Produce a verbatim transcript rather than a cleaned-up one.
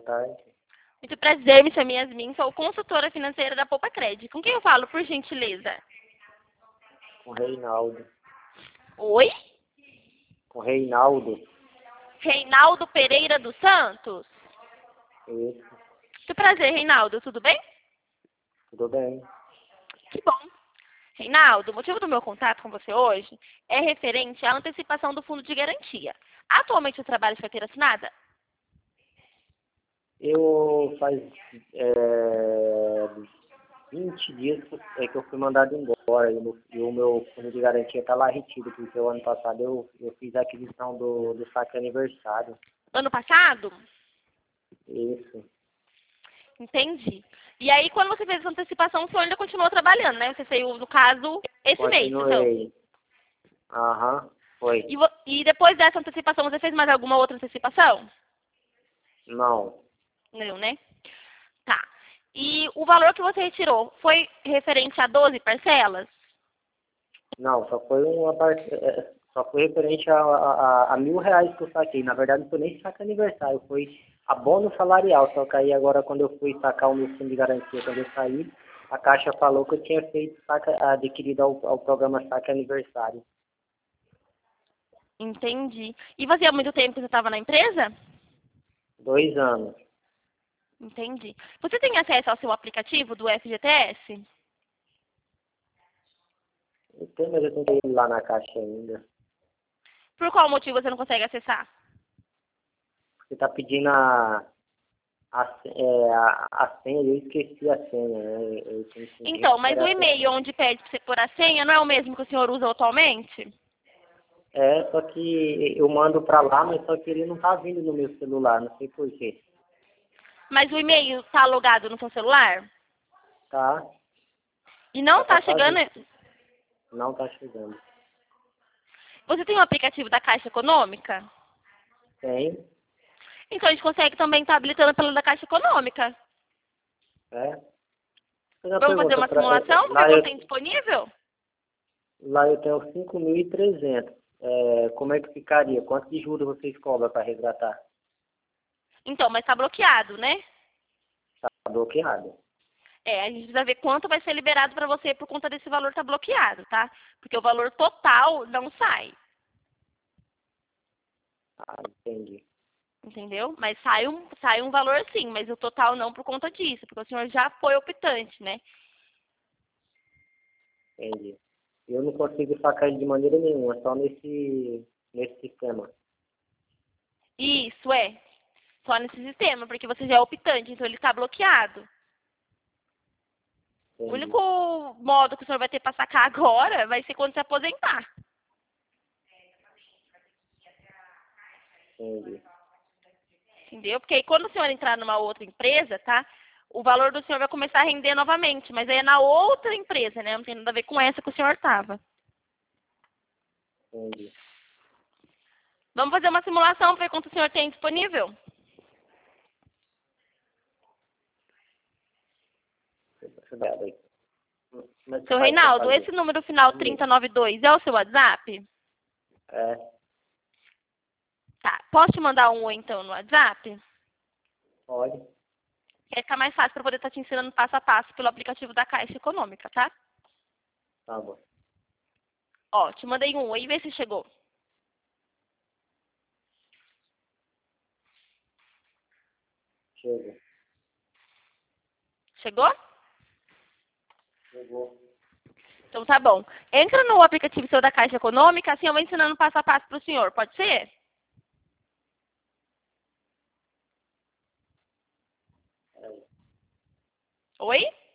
tarde. Muito prazer, me chamo Yasmin, sou consultora financeira da Poupa Cred. Com quem eu falo, por gentileza? Com Reinaldo. Oi? Com Reinaldo. Reinaldo Pereira dos Santos? Isso. Muito prazer, Reinaldo, tudo bem? Tudo bem. Que bom. Reinaldo, o motivo do meu contato com você hoje é referente à antecipação do fundo de garantia. Atualmente o trabalho de carteira assinada? Eu faz é, vinte dias que eu- é que eu fui mandado embora e, no- e o meu fundo de garantia está lá retido, porque o ano passado eu, eu fiz a aquisição do, do saque aniversário. Ano passado? Isso. Entendi. E aí, quando você fez essa antecipação, o senhor ainda continuou trabalhando, né? Você saiu, no caso, esse mês, então. Continuei. Aham, foi. E, vo- e depois dessa antecipação, você fez mais alguma outra antecipação? Não. Não, né? Tá. E o valor que você retirou foi referente a doze parcelas? Não, só foi uma parte. é, Só foi referente a, a, a mil reais que eu saquei. Na verdade, não foi nem saque aniversário, foi abono salarial. Só que aí agora, quando eu fui sacar o meu fundo de garantia, quando eu saí, a Caixa falou que eu tinha feito saque adquirido ao, ao programa saque aniversário. Entendi. E fazia muito tempo que você estava na empresa? Dois anos. Entendi. Você tem acesso ao seu aplicativo do F G T S? Eu tenho, mas eu tenho que ir lá na Caixa ainda. Por qual motivo você não consegue acessar? Você tá pedindo a, a, se- é, a, a senha, eu esqueci a senha, né? Eu tenho que Então, mas o recuperar essa e-mail onde pede para você pôr a senha não é o mesmo que o senhor usa atualmente? É, só que eu mando pra lá, mas só que ele não tá vindo no meu celular, não sei por quê. Mas o e-mail está logado no seu celular? Tá? E não Já está tá chegando... fazendo. Não tá chegando. Você tem o aplicativo da Caixa Econômica? Tem? Então a gente consegue também estar habilitando pela da Caixa Econômica. É? Fazer uma Vamos fazer pergunta. uma Pra, é, é, simulação? Ver lá, quanto eu, tem disponível? lá eu tenho cinco mil e trezentos. É, como é que ficaria? Quanto de juros vocês cobram para resgatar? Então, mas está bloqueado, né? Tá bloqueado. É, a gente precisa ver quanto vai ser liberado para você por conta desse valor estar bloqueado, tá? Porque o valor total não sai, Ah, entendi. entendeu? Mas sai um, sai um valor sim, mas o total não por conta disso, porque o senhor já foi optante, né? Entendi. Eu não consigo sacar ele de maneira nenhuma, só nesse, nesse sistema. Isso é, só nesse sistema, porque você já é optante, então ele está bloqueado. O Entendi. único modo que o senhor vai ter para sacar agora vai ser quando se aposentar. Entendi. Entendeu? Porque aí quando o senhor entrar numa outra empresa, tá? O valor do senhor vai começar a render novamente, mas aí é na outra empresa, né? Não tem nada a ver com essa que o senhor estava. Entendi. Vamos fazer uma simulação para ver quanto o senhor tem disponível? Deixa eu dar aí. Como é que Seu faz pra Reinaldo, fazer? esse número final trinta e noventa e dois é o seu WhatsApp? É, Tá. Posso te mandar um oi então no WhatsApp? pode. Vai ficar mais fácil para poder estar te ensinando passo a passo pelo aplicativo da Caixa Econômica, tá? Tá bom. Ó, te mandei um oi, vê se chegou. Chega. Chegou? Chegou. Então tá bom. Entra no aplicativo seu da Caixa Econômica, assim eu vou ensinando passo a passo para o senhor, pode ser? Peraí. Oi?